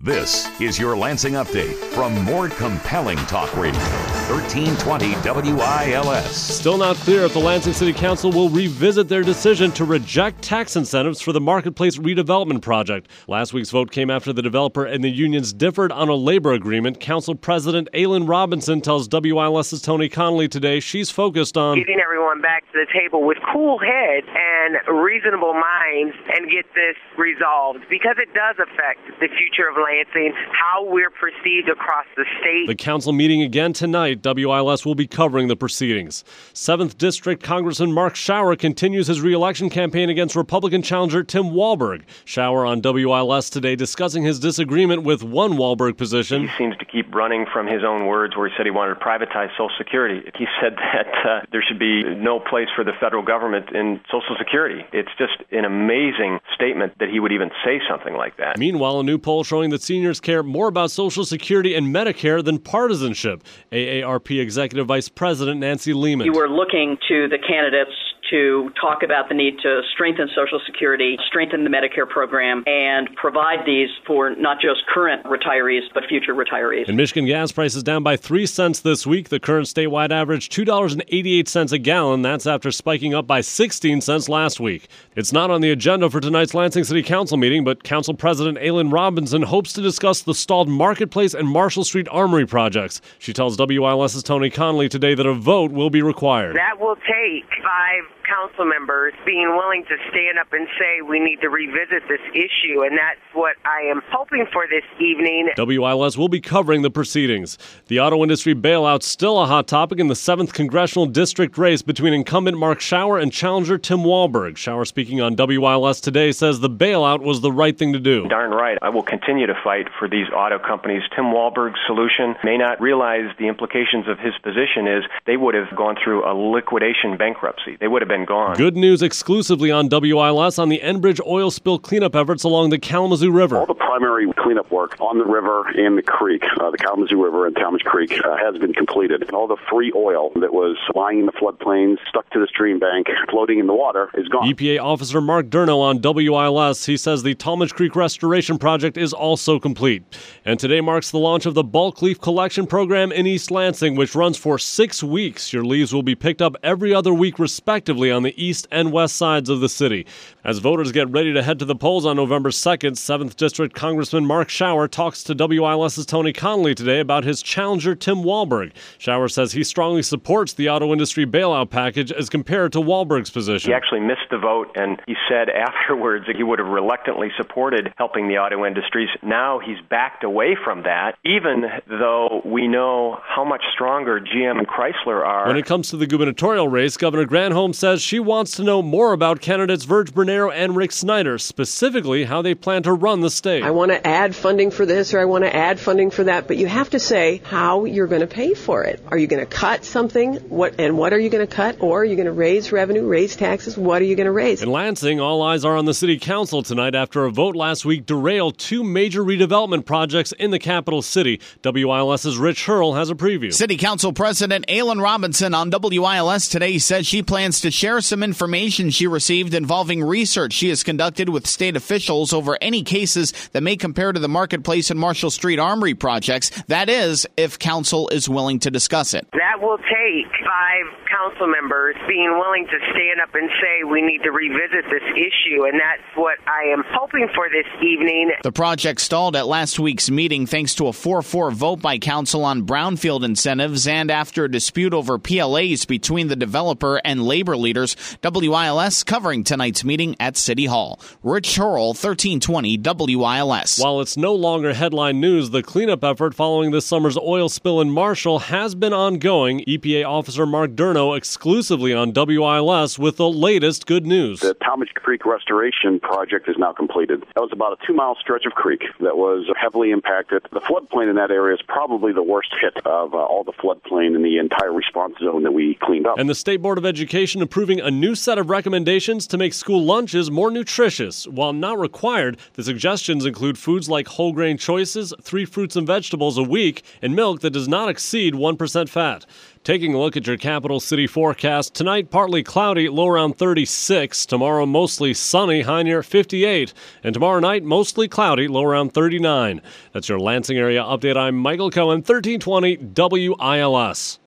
This is your Lansing Update from more compelling talk radio. 1320 WILS. Still not clear if the Lansing City Council will revisit their decision to reject tax incentives for the Marketplace redevelopment project. Last week's vote came after the developer and the unions differed on a labor agreement. Council President Aylin Robinson tells WILS's Tony Connolly today she's focused on getting everyone back to the table with cool heads and reasonable minds and get this resolved, because it does affect the future of Lansing, how we're perceived across the state. The council meeting again tonight. WILS will be covering the proceedings. 7th District Congressman Mark Schauer continues his re-election campaign against Republican challenger Tim Walberg. Schauer on WILS today discussing his disagreement with one Walberg position. He seems to keep running from his own words where he said he wanted to privatize Social Security. He said that there should be no place for the federal government in Social Security. It's just an amazing statement that he would even say something like that. Meanwhile, a new poll showing that seniors care more about Social Security and Medicare than partisanship. AARP Executive Vice President Nancy Lehman. You were looking to the candidates to talk about the need to strengthen Social Security, strengthen the Medicare program, and provide these for not just current retirees, but future retirees. And Michigan gas prices down by 3 cents this week. The current statewide average, $2.88 a gallon. That's after spiking up by 16 cents last week. It's not on the agenda for tonight's Lansing City Council meeting, but Council President Aylin Robinson hopes to discuss the stalled Marketplace and Marshall Street Armory projects. She tells WILS's Tony Connolly today that a vote will be required. That will take 5 council members being willing to stand up and say we need to revisit this issue, and that's what I am hoping for this evening. WILS will be covering the proceedings. The auto industry bailout's still a hot topic in the 7th Congressional District race between incumbent Mark Schauer and challenger Tim Walberg. Schauer, speaking on WILS today, says the bailout was the right thing to do. Darn right. I will continue to fight for these auto companies. Tim Walberg's solution may not realize the implications of his position is they would have gone through a liquidation bankruptcy. They would have been gone. Good news exclusively on WILS on the Enbridge oil spill cleanup efforts along the Kalamazoo River. All the primary cleanup work on the river and the creek, the Kalamazoo River and Talmadge Creek, has been completed. And all the free oil that was lying in the floodplains, stuck to the stream bank, floating in the water, is gone. EPA Officer Mark Durno on WILS. He says the Talmadge Creek Restoration Project is also complete. And today marks the launch of the bulk leaf collection program in East Lansing, which runs for 6 weeks. Your leaves will be picked up every other week, respectively, on the east and west sides of the city. As voters get ready to head to the polls on November 2nd, 7th District Congressman Mark Schauer talks to WILS's Tony Connolly today about his challenger Tim Walberg. Schauer says he strongly supports the auto industry bailout package as compared to Walberg's position. He actually missed the vote, and he said afterwards that he would have reluctantly supported helping the auto industries. Now he's backed away from that, even though we know how much stronger GM and Chrysler are. When it comes to the gubernatorial race, Governor Granholm says she wants to know more about candidates Virg Bernero and Rick Snyder, specifically how they plan to run the state. I want to add funding for this or I want to add funding for that, but you have to say how you're going to pay for it. Are you going to cut something? What are you going to cut? Or are you going to raise revenue, raise taxes? What are you going to raise? In Lansing, all eyes are on the city council tonight after a vote last week derailed 2 major redevelopment projects in the capital city. WILS's Rich Hurl has a preview. City Council President Aylin Robinson on WILS today says she plans to share some information she received involving research she has conducted with state officials over any cases that may compare to the Marketplace and Marshall Street Armory projects. That is, if council is willing to discuss it. That will take 5 council members being willing to stand up and say we need to revisit this issue, and that's what I am hoping for this evening. The project stalled at last week's meeting thanks to a 4-4 vote by council on brownfield incentives and after a dispute over PLAs between the developer and labor leaders. WILS covering tonight's meeting at City Hall. Rich Hurl, 1320 WILS. While it's no longer headline news, the cleanup effort following this summer's oil spill in Marshall has been ongoing. EPA Officer Mark Durno exclusively on WILS with the latest good news. The Talmadge Creek Restoration Project is now completed. That was about a 2-mile stretch of creek that was heavily impacted. The floodplain in that area is probably the worst hit of all the floodplain in the entire response zone that we cleaned up. And the State Board of Education approving a new set of recommendations to make school lunches more nutritious. While not required, the suggestions include foods like whole grain choices, 3 fruits and vegetables a week, and milk that does not exceed 1% fat. Taking a look at your capital city forecast, tonight partly cloudy, low around 36. Tomorrow mostly sunny, high near 58. And tomorrow night mostly cloudy, low around 39. That's your Lansing area update. I'm Michael Cohen, 1320 WILS.